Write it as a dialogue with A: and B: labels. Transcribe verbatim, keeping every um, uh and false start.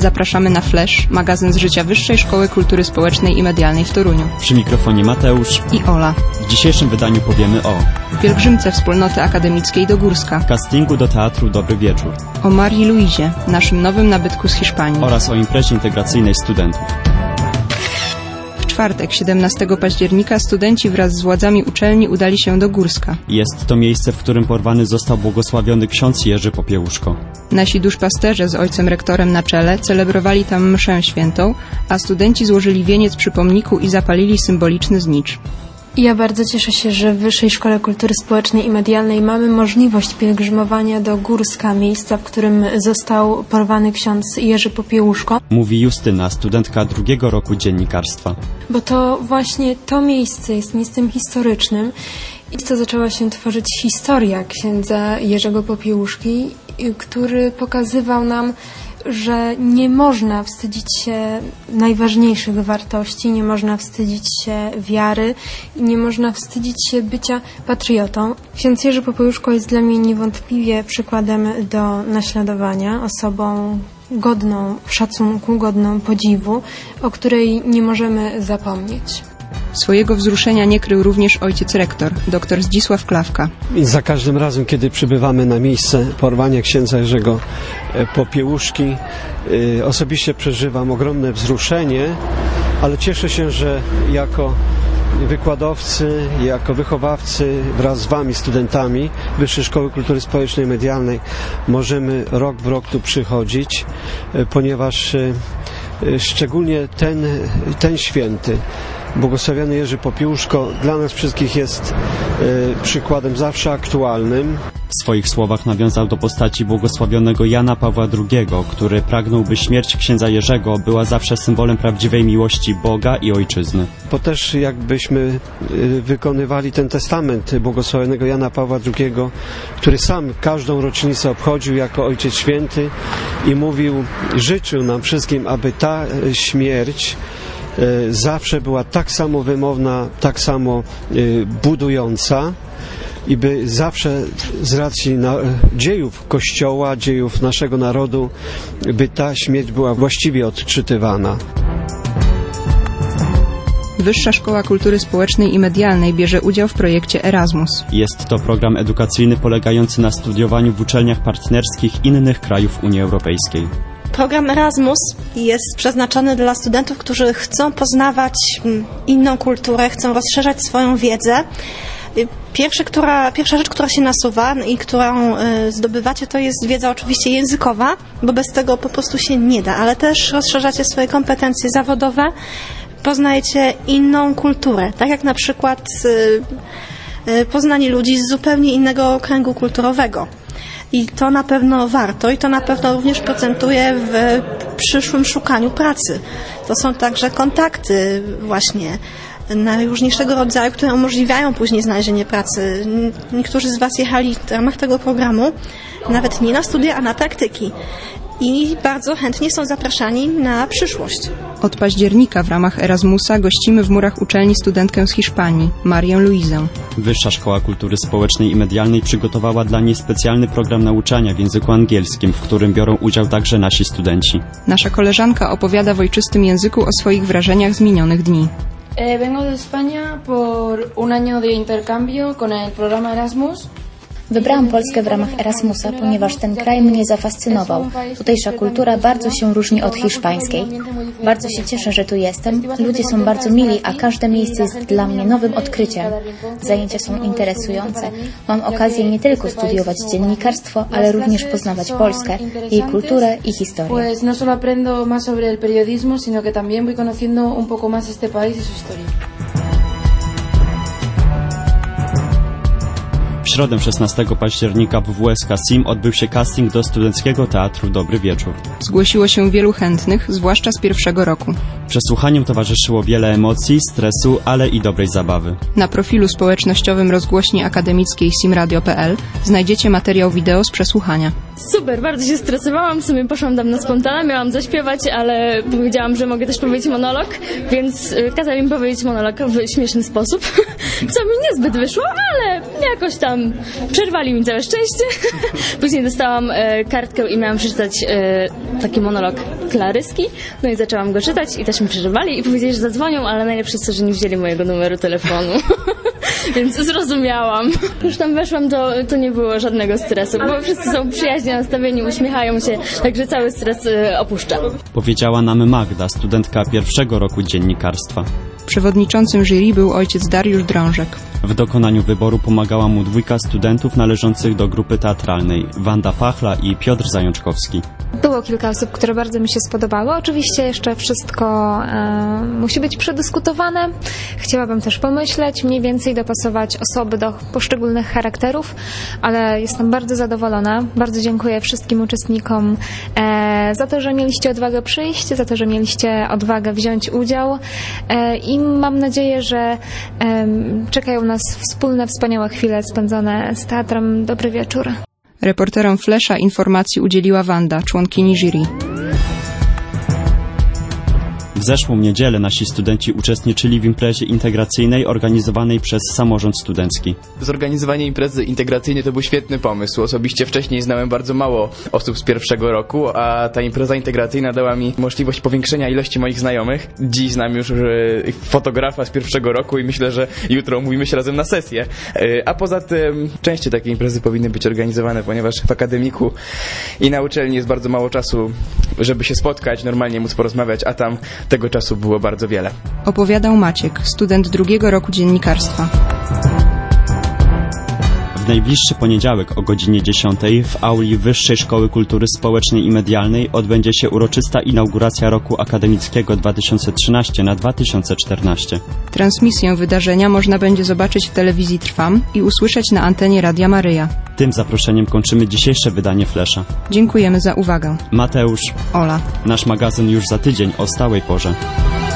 A: Zapraszamy na Flash, magazyn z życia Wyższej Szkoły Kultury Społecznej i Medialnej w Toruniu.
B: Przy mikrofonie Mateusz
A: i Ola.
B: W dzisiejszym wydaniu powiemy o
A: pielgrzymce Wspólnoty Akademickiej do Górska,
B: castingu do Teatru Dobry Wieczór,
A: o Marii Luizie, naszym nowym nabytku z Hiszpanii
B: oraz o imprezie integracyjnej studentów.
A: W czwartek, siedemnastego października, studenci wraz z władzami uczelni udali się do Górska.
B: Jest to miejsce, w którym porwany został błogosławiony ksiądz Jerzy Popiełuszko.
A: Nasi duszpasterze z ojcem rektorem na czele celebrowali tam mszę świętą, a studenci złożyli wieniec przy pomniku i zapalili symboliczny znicz.
C: Ja bardzo cieszę się, że w Wyższej Szkole Kultury Społecznej i Medialnej mamy możliwość pielgrzymowania do Górska, miejsca, w którym został porwany ksiądz Jerzy Popiełuszko.
B: Mówi Justyna, studentka drugiego roku dziennikarstwa.
C: Bo to właśnie to miejsce jest miejscem historycznym i to zaczęła się tworzyć historia księdza Jerzego Popiełuszki, który pokazywał nam, że nie można wstydzić się najważniejszych wartości, nie można wstydzić się wiary i nie można wstydzić się bycia patriotą. Ksiądz Jerzy Popiełuszko jest dla mnie niewątpliwie przykładem do naśladowania, osobą godną szacunku, godną podziwu, o której nie możemy zapomnieć.
A: Swojego wzruszenia nie krył również ojciec rektor, dr Zdzisław Klawka.
D: I za każdym razem, kiedy przybywamy na miejsce porwania księdza Jerzego Popiełuszki, osobiście przeżywam ogromne wzruszenie, ale cieszę się, że jako wykładowcy, jako wychowawcy wraz z Wami, studentami Wyższej Szkoły Kultury Społecznej i Medialnej możemy rok w rok tu przychodzić, ponieważ szczególnie ten, ten święty, błogosławiony Jerzy Popiełuszko, dla nas wszystkich jest e, przykładem zawsze aktualnym.
B: W swoich słowach nawiązał do postaci błogosławionego Jana Pawła drugiego, który pragnął, by śmierć księdza Jerzego była zawsze symbolem prawdziwej miłości Boga i Ojczyzny.
D: Bo też jakbyśmy e, wykonywali ten testament błogosławionego Jana Pawła drugiego, który sam każdą rocznicę obchodził jako Ojciec Święty i mówił, życzył nam wszystkim, aby ta śmierć zawsze była tak samo wymowna, tak samo budująca i by zawsze z racji na, dziejów Kościoła, dziejów naszego narodu, by ta śmierć była właściwie odczytywana.
A: Wyższa Szkoła Kultury Społecznej i Medialnej bierze udział w projekcie Erasmus.
B: Jest to program edukacyjny polegający na studiowaniu w uczelniach partnerskich innych krajów Unii Europejskiej.
E: Program Erasmus jest przeznaczony dla studentów, którzy chcą poznawać inną kulturę, chcą rozszerzać swoją wiedzę. Pierwsza, która, pierwsza rzecz, która się nasuwa i którą zdobywacie, to jest wiedza oczywiście językowa, bo bez tego po prostu się nie da, ale też rozszerzacie swoje kompetencje zawodowe, poznajecie inną kulturę, tak jak na przykład poznanie ludzi z zupełnie innego kręgu kulturowego. I to na pewno warto i to na pewno również procentuje w przyszłym szukaniu pracy. To są także kontakty właśnie najróżniejszego rodzaju, które umożliwiają później znalezienie pracy. Niektórzy z Was jechali w ramach tego programu nawet nie na studia, a na praktyki. I bardzo chętnie są zapraszani na przyszłość.
A: Od października w ramach Erasmusa gościmy w murach uczelni studentkę z Hiszpanii, Marię Luizę.
B: Wyższa Szkoła Kultury Społecznej i Medialnej przygotowała dla niej specjalny program nauczania w języku angielskim, w którym biorą udział także nasi studenci.
A: Nasza koleżanka opowiada w ojczystym języku o swoich wrażeniach z minionych dni.
F: Vengo de España por un año de intercambio con el programa Erasmus.
G: Wybrałam Polskę w ramach Erasmusa, ponieważ ten kraj mnie zafascynował. Tutejsza kultura bardzo się różni od hiszpańskiej. Bardzo się cieszę, że tu jestem. Ludzie są bardzo mili, a każde miejsce jest dla mnie nowym odkryciem. Zajęcia są interesujące. Mam okazję nie tylko studiować dziennikarstwo, ale również poznawać Polskę, jej kulturę i historię.
F: Pues no solo aprendo más sobre el periodismo, sino que también voy conociendo un poco más este país y su historia.
B: W środę szesnastego października w W S K S I M odbył się casting do Studenckiego Teatru Dobry Wieczór.
A: Zgłosiło się wielu chętnych, zwłaszcza z pierwszego roku.
B: Przesłuchaniom towarzyszyło wiele emocji, stresu, ale i dobrej zabawy.
A: Na profilu społecznościowym rozgłośni akademickiej simradio kropka p l znajdziecie materiał wideo z przesłuchania.
H: Super, bardzo się stresowałam, w sumie poszłam tam na spontana, miałam zaśpiewać, ale powiedziałam, że mogę też powiedzieć monolog, więc kazali mi powiedzieć monolog w śmieszny sposób, co mi niezbyt wyszło, ale jakoś tam przerwali mi całe szczęście. Później dostałam e, kartkę i miałam przeczytać e, taki monolog Klaryski, no i zaczęłam go czytać i też mi przerwali i powiedzieli, że zadzwonią, ale najlepsze jest to, że nie wzięli mojego numeru telefonu. Więc zrozumiałam. Już tam weszłam, to, to nie było żadnego stresu, bo wszyscy są przyjaźnie nastawieni, uśmiechają się, także cały stres y, opuszcza.
B: Powiedziała nam Magda, studentka pierwszego roku dziennikarstwa.
A: Przewodniczącym jury był ojciec Dariusz Drążek.
B: W dokonaniu wyboru pomagała mu dwójka studentów należących do grupy teatralnej, Wanda Pachla i Piotr Zajączkowski.
I: Było kilka osób, które bardzo mi się spodobały. Oczywiście jeszcze wszystko e, musi być przedyskutowane. Chciałabym też pomyśleć, mniej więcej dopasować osoby do poszczególnych charakterów, ale jestem bardzo zadowolona. Bardzo dziękuję wszystkim uczestnikom e, za to, że mieliście odwagę przyjść, za to, że mieliście odwagę wziąć udział e, i mam nadzieję, że e, czekają nas wspólne, wspaniałe chwile spędzone z teatrem. Dobry wieczór.
A: Reporterom Flesza informacji udzieliła Wanda, członkini jury.
B: W zeszłą niedzielę nasi studenci uczestniczyli w imprezie integracyjnej organizowanej przez samorząd studencki.
J: Zorganizowanie imprezy integracyjnej to był świetny pomysł. Osobiście wcześniej znałem bardzo mało osób z pierwszego roku, a ta impreza integracyjna dała mi możliwość powiększenia ilości moich znajomych. Dziś znam już fotografa z pierwszego roku i myślę, że jutro umówimy się razem na sesję. A poza tym częściej takie imprezy powinny być organizowane, ponieważ w akademiku i na uczelni jest bardzo mało czasu, żeby się spotkać, normalnie móc porozmawiać, a tam tego czasu było bardzo wiele.
A: Opowiadał Maciek, student drugiego roku dziennikarstwa.
B: W najbliższy poniedziałek o godzinie dziesiątej w auli Wyższej Szkoły Kultury Społecznej i Medialnej odbędzie się uroczysta inauguracja roku akademickiego dwa tysiące trzynaście na dwa tysiące czternaście.
A: Transmisję wydarzenia można będzie zobaczyć w telewizji Trwam i usłyszeć na antenie Radia Maryja.
B: Tym zaproszeniem kończymy dzisiejsze wydanie Flesza.
A: Dziękujemy za uwagę.
B: Mateusz,
A: Ola.
B: Nasz magazyn już za tydzień o stałej porze.